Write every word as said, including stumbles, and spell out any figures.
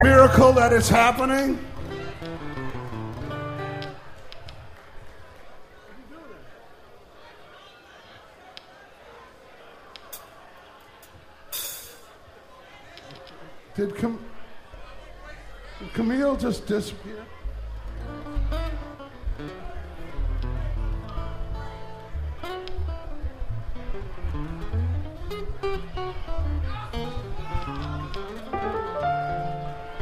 Miracle that is happening. Did, Cam- did Camille just disappear?